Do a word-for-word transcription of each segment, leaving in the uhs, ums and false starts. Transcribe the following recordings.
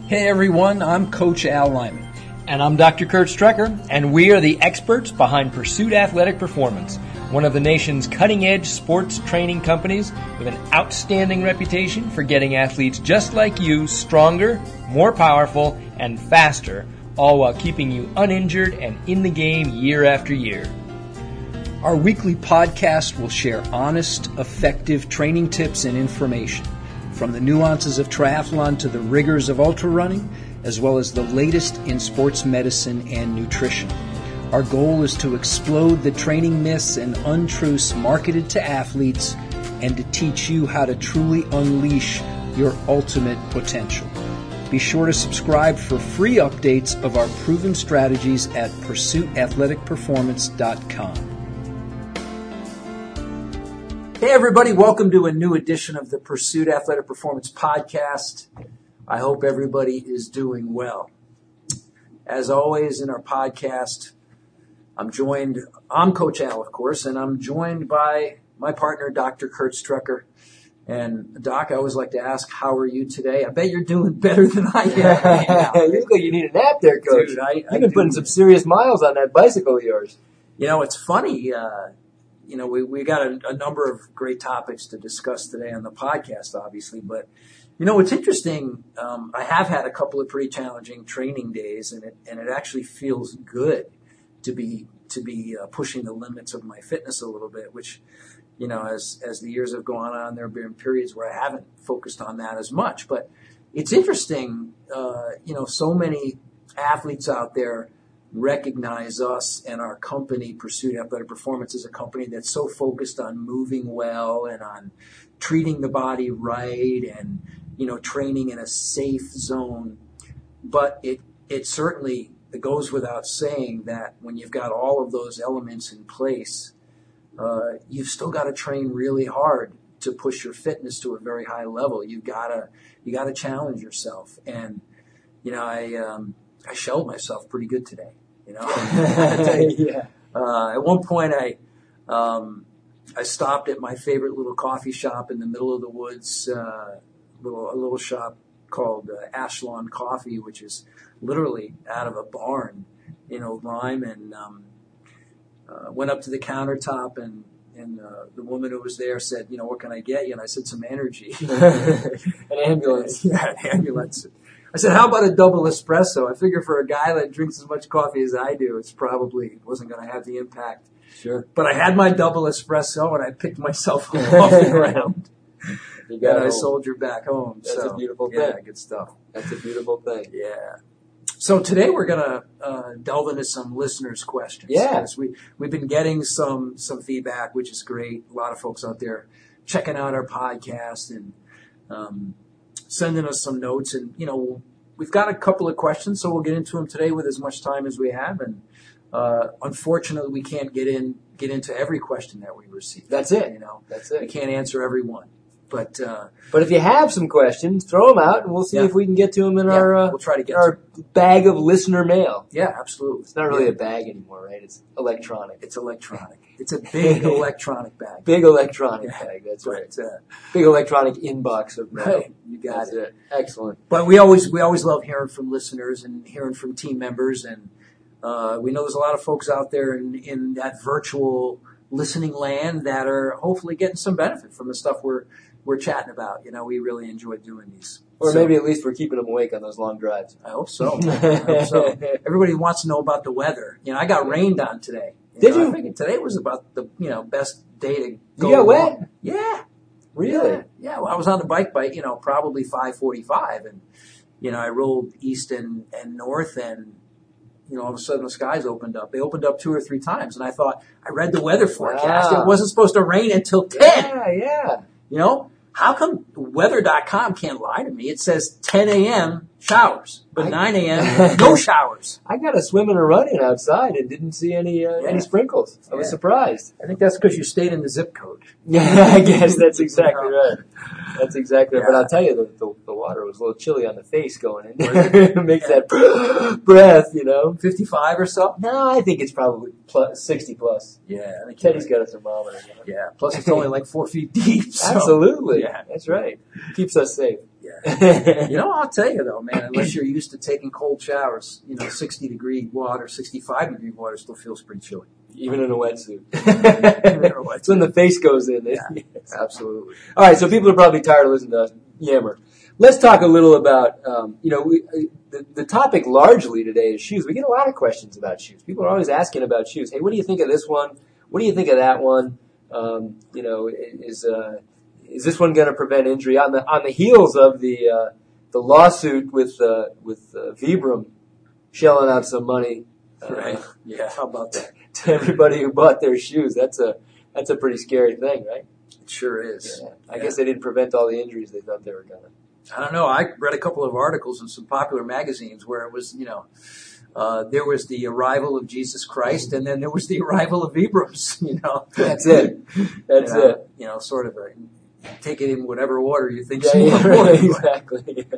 Hey everyone, I'm Coach Al Lyman. And I'm Doctor Kurt Strecker, and we are the experts behind Pursuit Athletic Performance, one of the nation's cutting-edge sports training companies with an outstanding reputation for getting athletes just like you stronger, more powerful, and faster, all while keeping you uninjured and in the game year after year. Our weekly podcast will share honest, effective training tips and information, from the nuances of triathlon to the rigors of ultra running, as well as the latest in sports medicine and nutrition. Our goal is to explode the training myths and untruths marketed to athletes and to teach you how to truly unleash your ultimate potential. Be sure to subscribe for free updates of our proven strategies at pursuit athletic performance dot com. Hey everybody, welcome to a new edition of the Pursuit Athletic Performance podcast. I hope everybody is doing well. As always in our podcast, I'm joined, I'm Coach Al, of course, and I'm joined by my partner, Doctor Kurt Strecker. And Doc, I always like to ask, how are you today? I bet you're doing better than I am. You look like you need a nap there, Coach. Dude, I, You've I been do. putting some serious miles on that bicycle of yours. You know, it's funny. Uh, you know, we, we got a, a number of great topics to discuss today on the podcast, obviously. But, you know, it's interesting. Um, I have had a couple of pretty challenging training days, and it and it actually feels good to be to be uh, pushing the limits of my fitness a little bit, which, you know, as as the years have gone on, there have been periods where I haven't focused on that as much. But it's interesting, uh, you know, so many athletes out there recognize us and our company, Pursuit Athletic Performance, as a company that's so focused on moving well and on treating the body right and, you know, training in a safe zone. But it it certainly it goes without saying that when you've got all of those elements in place, uh, you've still got to train really hard to push your fitness to a very high level. You've got to you got to challenge yourself. And you know, I um, I shelled myself pretty good today. You know, Yeah. uh, at one point I um, I stopped at my favorite little coffee shop in the middle of the woods, uh, little a little shop called uh, Ashlawn Coffee, which is literally out of a barn in Old Lyme, and um, uh, went up to the countertop, and and uh, the woman who was there said, you know, what can I get you? And I said, some energy. An ambulance. Yeah, an ambulance. I said, how about a double espresso? I figure for a guy that drinks as much coffee as I do, it's probably wasn't going to have the impact. Sure. But I had my double espresso, and I picked myself up off the ground. You got And I home. soldiered back home. That's so, a beautiful yeah, thing. good stuff. That's a beautiful thing. Yeah. So today we're going to uh, delve into some listeners' questions. Yeah. Because we, we've been getting some, some feedback, which is great. A lot of folks out there checking out our podcast and um, sending us some notes. And, you know, we've got a couple of questions, so we'll get into them today with as much time as we have. And uh, unfortunately, we can't get in get into every question that we receive. That's it. You know, That's we it. can't answer every one. But uh, But if you have some questions, throw them out, and we'll see Yeah. if we can get to them in yeah, our uh, we'll try to get in our bag of listener mail. yeah, absolutely. It's not really Yeah. a bag anymore, right? It's electronic. It's electronic. It's a big electronic bag. Big electronic Yeah. bag. That's right. But, uh, Big electronic inbox of mail. right, you got That's it. it. Excellent. But we always we always love hearing from listeners and hearing from team members, and uh, we know there's a lot of folks out there in in that virtual listening land that are hopefully getting some benefit from the stuff we're we're chatting about. You know, we really enjoy doing these. Or So, maybe at least we're keeping them awake on those long drives. I hope so. I hope so. Everybody wants to know about the weather. You know, I got rained on today. Did know, you? I figured today was about the you know best day to go. You got wet? along. Yeah. Really? Yeah. Yeah. Well, I was on the bike by, you know, probably five forty-five, and, you know, I rolled east and, and north, and, you know, all of a sudden the skies opened up. They opened up two or three times, and I thought, I read the weather forecast. Wow. It wasn't supposed to rain until ten. Yeah, yeah. You know, how come weather dot com can't lie to me? It says ten a.m. showers, but I- nine a.m. no showers. I got a swimming or running outside and didn't see any uh, Yeah. any sprinkles. I was Yeah. surprised. I think that's because you stayed in the zip code. Yeah, I guess that's exactly right. That's exactly right. But Yeah. I'll tell you, the, the, the water was a little chilly on the face going in. It makes that breath, you know. fifty-five or so? No, I think it's probably plus, sixty plus. Yeah. I think Teddy's got a thermometer. You know? Yeah. Plus it's only like four feet deep. So. Absolutely. Yeah. That's right. Keeps us safe. Yeah. You know, I'll tell you though, man, unless you're used to taking cold showers, you know, sixty degree water, sixty-five degree water still feels pretty chilly. Even in a wetsuit. It's It's when the face goes in. Yeah, absolutely. All right, so people are probably tired of listening to us yammer. Let's talk a little about, um, you know, we, the, the topic largely today is shoes. We get a lot of questions about shoes. People are always asking about shoes. Hey, what do you think of this one? What do you think of that one? Um, you know, is uh, is this one going to prevent injury? On the on the heels of the uh, the lawsuit with uh, with uh, Vibram shelling out some money, uh, Right. Yeah. How about that? to everybody who bought their shoes, that's a that's a pretty scary thing, right? It sure is. Yeah. I Yeah. guess they didn't prevent all the injuries they thought they were going to. I don't know. I read a couple of articles in some popular magazines where it was, you know, uh, there was the arrival of Jesus Christ, and then there was the arrival of Vibrams. You know, That's it. That's you know, it. You know, sort of a take it in whatever order you think. Yeah, you yeah, want. right, exactly.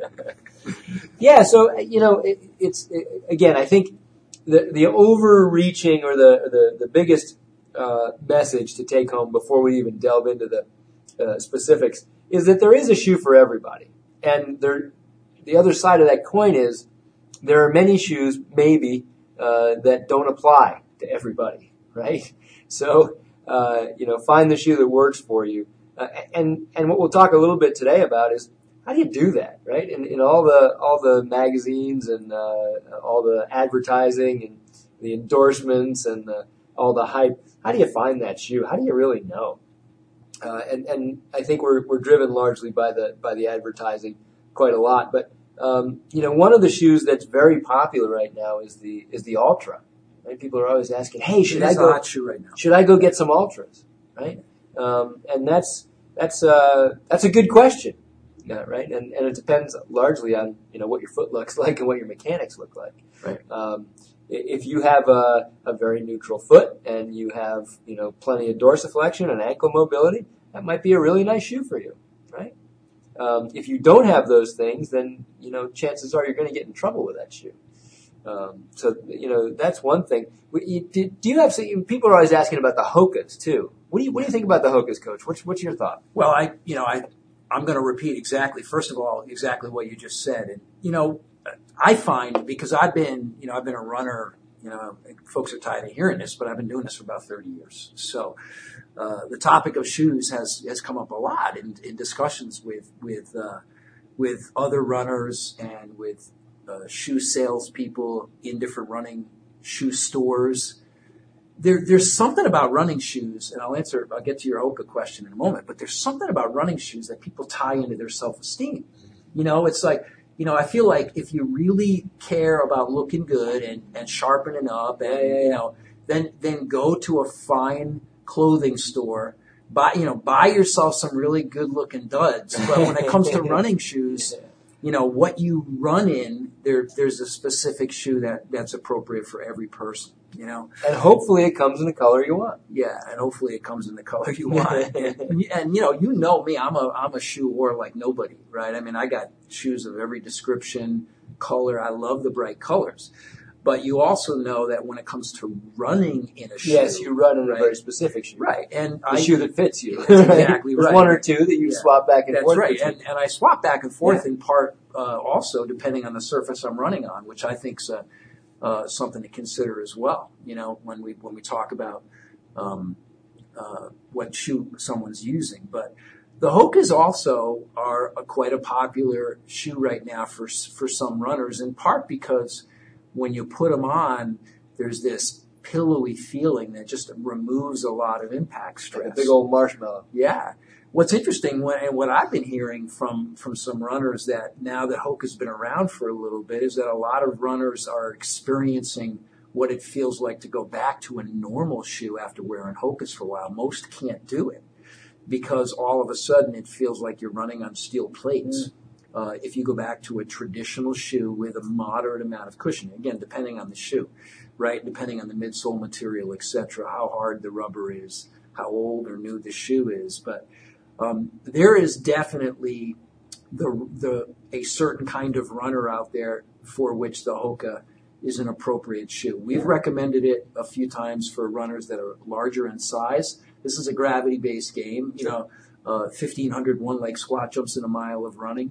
Yeah, so you know, it, it's it, again, I think the the overreaching or the the the biggest uh, message to take home before we even delve into the uh, specifics is that there is a shoe for everybody, and there the other side of that coin is there are many shoes maybe uh, that don't apply to everybody, right? So uh, you know, find the shoe that works for you. Uh, and and what we'll talk a little bit today about is how do you do that, right? In, in all the all the magazines and uh, all the advertising and the endorsements and the, all the hype, how do you find that shoe? How do you really know? Uh, and and I think we're we're driven largely by the by the advertising quite a lot. But um, you know, one of the shoes that's very popular right now is the is the Ultra. Right? People are always asking, "Hey, should It I is a go? hot shoe right now. Should I go get some Ultras?" Right? Um, and that's that's uh, that's a good question, yeah, right? And and it depends largely on you know what your foot looks like and what your mechanics look like. Right. Um, if you have a, a very neutral foot and you have you know plenty of dorsiflexion and ankle mobility, that might be a really nice shoe for you, right? Um, if you don't have those things, then you know chances are you're going to get in trouble with that shoe. Um, so you know that's one thing. You, do, do you have some, people are always asking about the Hokas too? What do you what do you think about the Hokas, Coach? What's what's your thought? Well, I, you know, I, I'm going to repeat exactly, first of all, exactly what you just said. And, you know, I find, because I've been, you know, I've been a runner, you know, folks are tired of hearing this, but I've been doing this for about thirty years. So, uh, the topic of shoes has, has come up a lot in, in discussions with, with, uh, with other runners and with, uh, shoe salespeople in different running shoe stores. There, there's something about running shoes, and I'll answer, I'll get to your Hoka question in a moment, but there's something about running shoes that people tie into their self-esteem. You know, it's like, you know, I feel like if you really care about looking good and, and sharpening up and, Yeah, yeah, yeah. you know, then, then go to a fine clothing store, buy, you know, buy yourself some really good looking duds. But when it comes to running shoes, you know, what you run in, there, there's a specific shoe that, that's appropriate for every person. You know, And hopefully it comes in the color you want. yeah, and hopefully it comes in the color you want. and, and you know, you know me, I'm a I'm a shoe whore like nobody, right? I mean, I got shoes of every description, color. I love the bright colors, but you also know that when it comes to running in a shoe, Yes, you run in right? a very specific shoe. right? And The I shoe that fits you. That's exactly There's right. one or two that you Yeah. swap back and That's forth right, between. and and I swap back and forth Yeah. in part uh, also depending on the surface I'm running on, which I think's a Uh, something to consider as well. You know, when we when we talk about um, uh, what shoe someone's using, but the Hokas also are a, quite a popular shoe right now for for some runners. In part because when you put them on, there's this pillowy feeling that just removes a lot of impact stress. Like a big old marshmallow. Yeah. What's interesting, when, and what I've been hearing from, from some runners that now that Hoka's been around for a little bit, is that a lot of runners are experiencing what it feels like to go back to a normal shoe after wearing Hokas for a while. Most can't do it because all of a sudden it feels like you're running on steel plates. Mm. Uh, if you go back to a traditional shoe with a moderate amount of cushioning, again, depending on the shoe, right? Depending on the midsole material, et cetera, how hard the rubber is, how old or new the shoe is, but Um, there is definitely the the a certain kind of runner out there for which the Hoka is an appropriate shoe. We've recommended it a few times for runners that are larger in size. This is a gravity-based game. You know, uh, fifteen hundred one-leg squat jumps in a mile of running.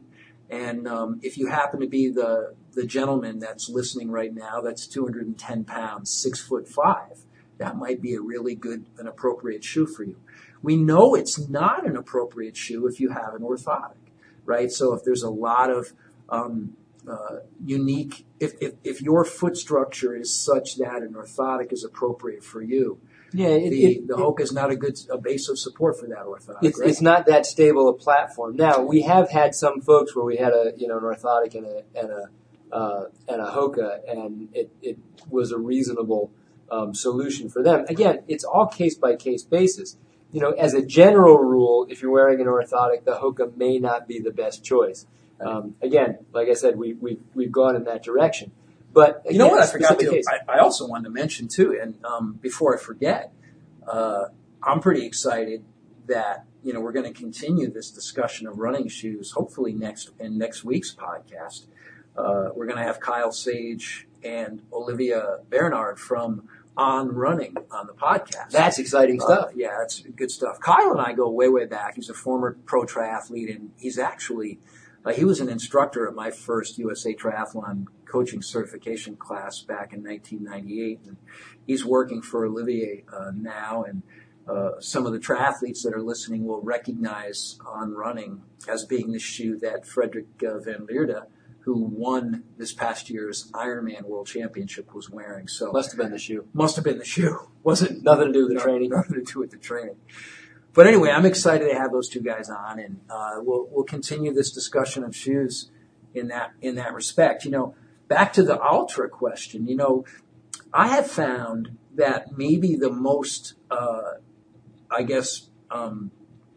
And um, if you happen to be the the gentleman that's listening right now, that's two hundred ten pounds, six foot five, that might be a really good, an appropriate shoe for you. We know it's not an appropriate shoe if you have an orthotic, right? So if there's a lot of um, uh, unique, if, if if your foot structure is such that an orthotic is appropriate for you, yeah, it, the it, the it, Hoka is not a good a base of support for that orthotic. It's, right? it's not that stable a platform. Now we have had some folks where we had a you know an orthotic and a and a uh, and a Hoka, and it it was a reasonable um, solution for them. Again, it's all case by case basis. You know, as a general rule, if you're wearing an orthotic, the Hoka may not be the best choice. Um, again, like I said, we we we've gone in that direction. But again, you know what I forgot to? case. I, I also wanted to mention too, and um, before I forget, uh, I'm pretty excited that you know we're going to continue this discussion of running shoes. Hopefully next in next week's podcast, uh, we're going to have Kyle Sage and Olivia Bernard from On Running on the podcast. That's exciting stuff. Uh, yeah, that's good stuff. Kyle and I go way way back. He's a former pro triathlete, and he's actually uh, he was an instructor at my first U S A Triathlon coaching certification class back in nineteen ninety-eight, and he's working for Olivier uh, now. And uh, some of the triathletes that are listening will recognize On Running as being the shoe that Frederick uh, Van Lierde, who won this past year's Ironman World Championship, was wearing. So must have been the shoe. Must have been the shoe. Wasn't nothing to do with the no, training. Nothing to do with the training. But anyway, I'm excited to have those two guys on, and uh, we'll we'll continue this discussion of shoes in that in that respect. You know. Back to the Altra question, you know, I have found that maybe the most, uh, I guess, um,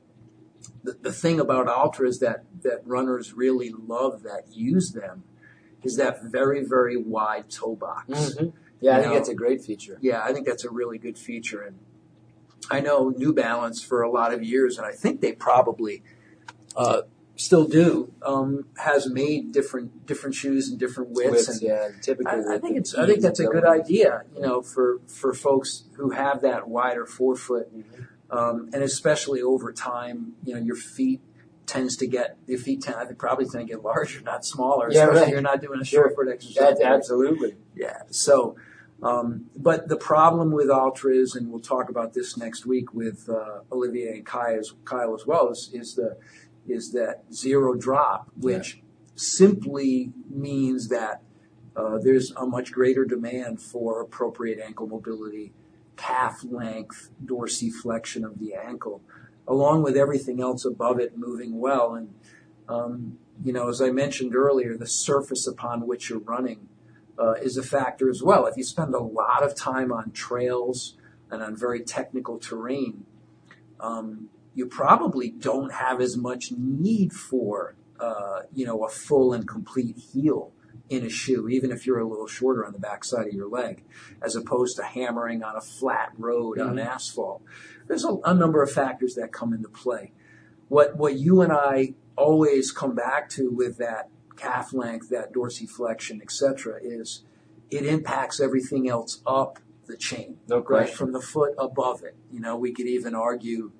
the, the thing about Altra is that, that runners really love that use them is that very, very wide toe box. Mm-hmm. Yeah, you I think know, that's a great feature. Yeah, I think that's a really good feature. And I know New Balance for a lot of years, and I think they probably uh, still do, um, has made different different shoes and different widths. widths and yeah, typically. I, I think it's I think that's a good idea, you know, for, for folks who have that wider forefoot, mm-hmm. um, and especially over time, you know, your feet tends to get your feet tend I think probably tend to get larger, not smaller, yeah, especially right. if you're not doing a sure. short foot exercise. That's absolutely. Yeah. So, um, but the problem with Altra is, and we'll talk about this next week with uh, Olivier and Kyle as, Kyle as well, is, is the is that zero drop, which yeah. simply means that uh, there's a much greater demand for appropriate ankle mobility, calf length, dorsiflexion of the ankle, along with everything else above it moving well. And, um, you know, as I mentioned earlier, the surface upon which you're running uh, is a factor as well. If you spend a lot of time on trails and on very technical terrain, um, you probably don't have as much need for, uh, you know, a full and complete heel in a shoe, even if you're a little shorter on the backside of your leg, as opposed to hammering on a flat road mm-hmm. on asphalt. There's a, a number of factors that come into play. What what you and I always come back to with that calf length, that dorsiflexion, et cetera, is it impacts everything else up the chain, no question. Right, from the foot above it. You know, we could even argue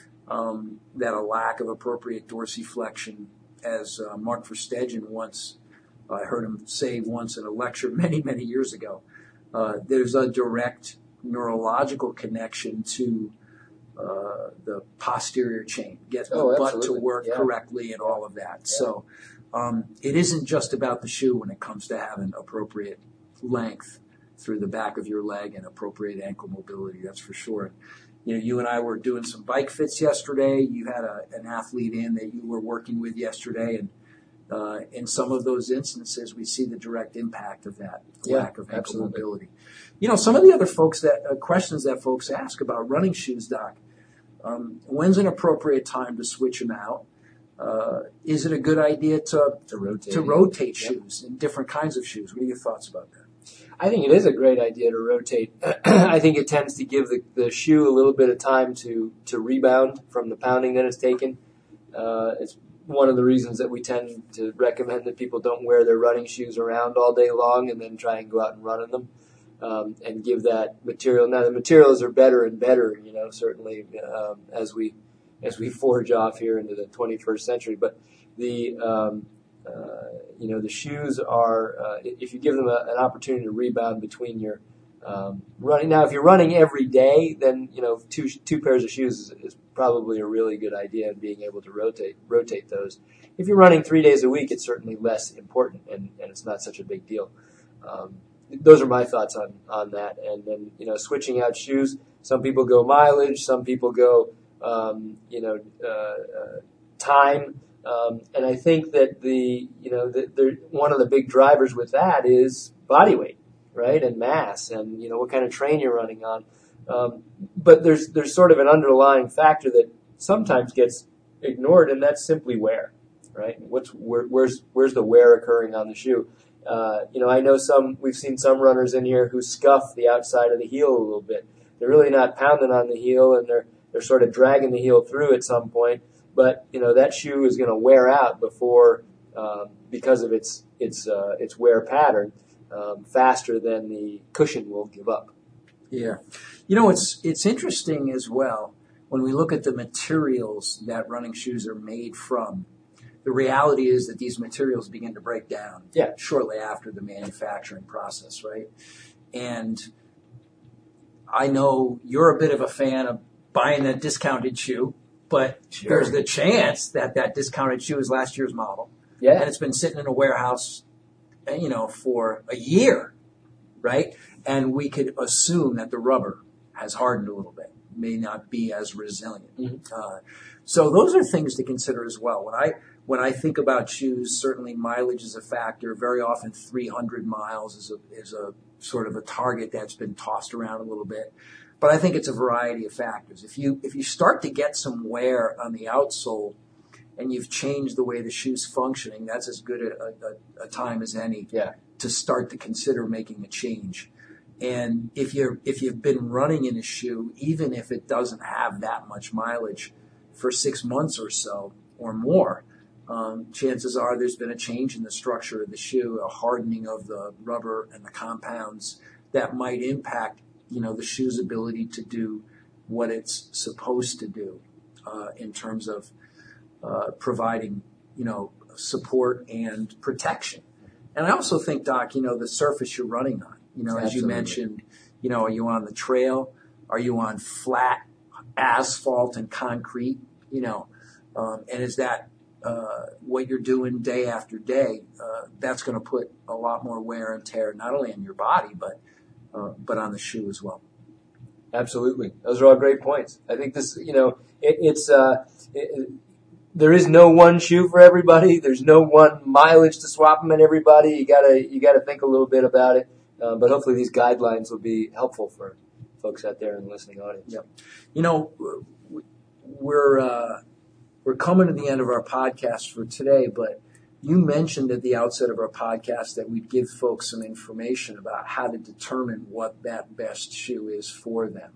um, that a lack of appropriate dorsiflexion, as uh, Mark Verstegen once, I heard him say once in a lecture many, many years ago, uh, there's a direct neurological connection to uh, the posterior chain, get the oh, butt absolutely. to work yeah. correctly and all of that. Yeah. So um, it isn't just about the shoe when it comes to having appropriate length through the back of your leg and appropriate ankle mobility, that's for sure. You know, you and I were doing some bike fits yesterday. You had a, an athlete in that you were working with yesterday, and uh, in some of those instances, we see the direct impact of that yeah, lack of ankle absolutely. mobility. You know, some of the other folks that uh, questions that folks ask about running shoes, Doc. Um, when's an appropriate time to switch them out? Uh, is it a good idea to to rotate, to rotate yep. shoes in different kinds of shoes? What are your thoughts about that? I think it is a great idea to rotate. I think it tends to give the, the shoe a little bit of time to, to rebound from the pounding that it's taken. Uh, it's one of the reasons that we tend to recommend that people don't wear their running shoes around all day long and then try and go out and run in them, um, and give that material. Now the materials are better and better, you know, certainly um, as we as we forge off here into the twenty-first century. But the um, uh, you know, the shoes are, uh, if you give them a, an opportunity to rebound between your um, running. Now, if you're running every day, then, you know, two two pairs of shoes is, is probably a really good idea, and being able to rotate rotate those. If you're running three days a week, it's certainly less important, and, and it's not such a big deal. Um, those are my thoughts on, on that. And then, you know, switching out shoes. Some people go mileage. Some people go, um, you know, uh, uh, time. Um, and I think that the, you know, the, the, one of the big drivers with that is body weight, right, and mass, and, you know, what kind of train you're running on. Um, but there's there's sort of an underlying factor that sometimes gets ignored, and that's simply wear, right? What's where, where's where's the wear occurring on the shoe? Uh, you know, I know some. We've seen some runners in here who scuff the outside of the heel a little bit. They're really not pounding on the heel, and they're they're sort of dragging the heel through at some point. But, you know, that shoe is going to wear out before, um, because of its its uh, its wear pattern, um, faster than the cushion will give up. Yeah. You know, it's it's interesting as well when we look at the materials that running shoes are made from. The reality is that these materials begin to break down yeah. shortly after the manufacturing process, right? And I know you're a bit of a fan of buying a discounted shoe, but sure. There's the chance that that discounted shoe is last year's model. Yeah. And it's been sitting in a warehouse, you know, for a year, right? And we could assume that the rubber has hardened a little bit, may not be as resilient. Mm-hmm. Uh, so those are things to consider as well. When I when I think about shoes, certainly mileage is a factor. Very often three hundred miles is a is a sort of a target that's been tossed around a little bit. But I think it's a variety of factors. If you if you start to get some wear on the outsole and you've changed the way the shoe's functioning, that's as good a, a, a time as any yeah. to start to consider making a change. And if you're if you've been running in a shoe, even if it doesn't have that much mileage for six months or so or more, um, chances are there's been a change in the structure of the shoe, a hardening of the rubber and the compounds that might impact, you know, the shoe's ability to do what it's supposed to do uh, in terms of uh, providing, you know, support and protection. And I also think, Doc, you know, the surface you're running on, you know, Absolutely. As you mentioned, you know, are you on the trail? Are you on flat asphalt and concrete? You know, um, and is that uh, what you're doing day after day? Uh, that's going to put a lot more wear and tear, not only on your body, but Uh, but on the shoe as well. Absolutely. Those are all great points. I think this, you know, it, it's, uh, it, it, there is no one shoe for everybody. There's no one mileage to swap them in everybody. You gotta, you gotta think a little bit about it. Uh, but hopefully these guidelines will be helpful for folks out there in the listening audience. Yep. You know, we're, uh, we're coming to the end of our podcast for today, but you mentioned at the outset of our podcast that we'd give folks some information about how to determine what that best shoe is for them.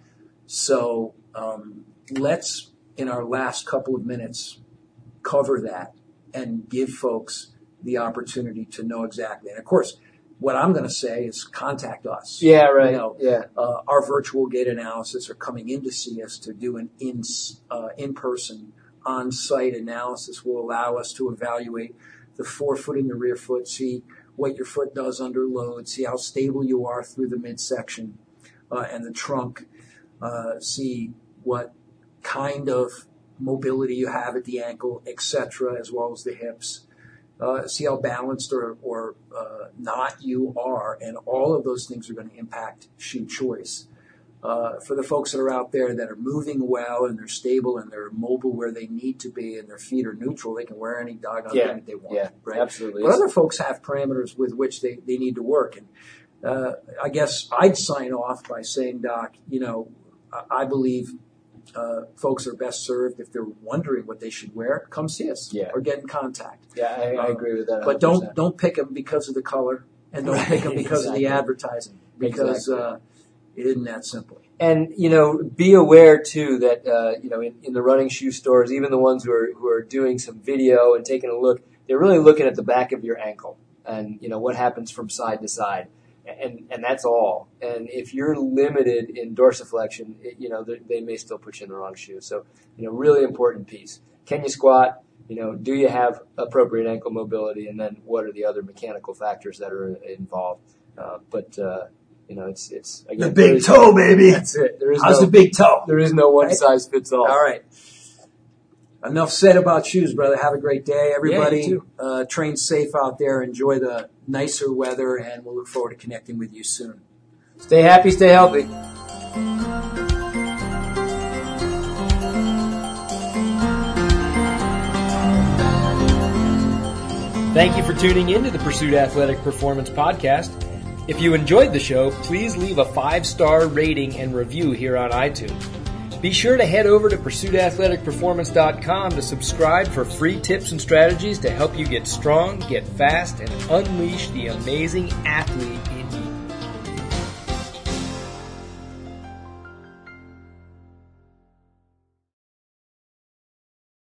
So um, let's, in our last couple of minutes, cover that and give folks the opportunity to know exactly. And, of course, what I'm going to say is contact us. Yeah, right. You know, yeah. Uh, our virtual gait analysis are coming in to see us to do an in, uh, in-person on-site analysis will allow us to evaluate the forefoot and the rear foot, see what your foot does under load, see how stable you are through the midsection uh, and the trunk, uh, see what kind of mobility you have at the ankle, et cetera, as well as the hips. Uh, see how balanced or, or uh, not you are, and all of those things are going to impact shoe choice. Uh, for the folks that are out there that are moving well and they're stable and they're mobile where they need to be and their feet are neutral, they can wear any doggone yeah. thing that they want. Yeah, right? absolutely. But other folks have parameters with which they, they need to work. And uh, I guess I'd sign off by saying, Doc, you know, I believe uh, folks are best served if they're wondering what they should wear, come see us yeah. or get in contact. Yeah, I, I agree with that. one hundred percent. But don't don't pick them because of the color and don't right. pick them because exactly. of the advertising because exactly. uh, it isn't that simple. And, you know, be aware, too, that, uh, you know, in, in the running shoe stores, even the ones who are who are doing some video and taking a look, they're really looking at the back of your ankle and, you know, what happens from side to side. And and that's all. And if you're limited in dorsiflexion, it, you know, they may still put you in the wrong shoe. So, you know, really important piece. Can you squat? you know, do you have appropriate ankle mobility, and then what are the other mechanical factors that are involved? Uh, but uh, you know, it's it's again, the big toe, baby. That's it. There is How's no, the big toe? There is no one size fits all. All right. Enough said about shoes, brother. Have a great day, everybody. Yeah, you too. Uh, train safe out there. Enjoy the nicer weather, and we'll look forward to connecting with you soon. Stay happy, stay healthy. Thank you for tuning in to the Pursuit Athletic Performance Podcast. If you enjoyed the show, please leave a five-star rating and review here on iTunes. Be sure to head over to pursuit athletic performance dot com to subscribe for free tips and strategies to help you get strong, get fast, and unleash the amazing athlete